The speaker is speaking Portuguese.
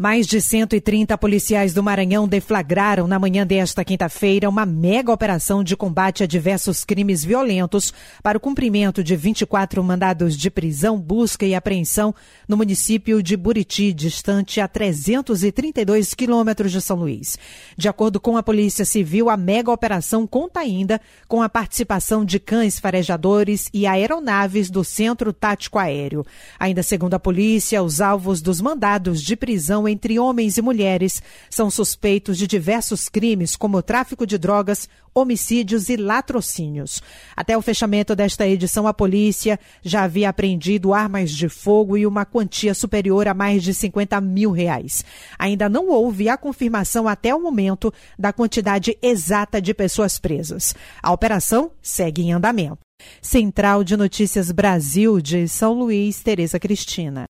Mais de 130 policiais do Maranhão deflagraram na manhã desta quinta-feira uma mega operação de combate a diversos crimes violentos para o cumprimento de 24 mandados de prisão, busca e apreensão no município de Buriti, distante a 332 quilômetros de São Luís. De acordo com a Polícia Civil, a mega operação conta ainda com a participação de cães farejadores e aeronaves do Centro Tático Aéreo. Ainda segundo a polícia, os alvos dos mandados de prisão entre homens e mulheres são suspeitos de diversos crimes, como tráfico de drogas, homicídios e latrocínios. Até o fechamento desta edição, a polícia já havia apreendido armas de fogo e uma quantia superior a mais de R$50 mil. Ainda não houve a confirmação até o momento da quantidade exata de pessoas presas. A operação segue em andamento. Central de Notícias Brasil de São Luís, Tereza Cristina.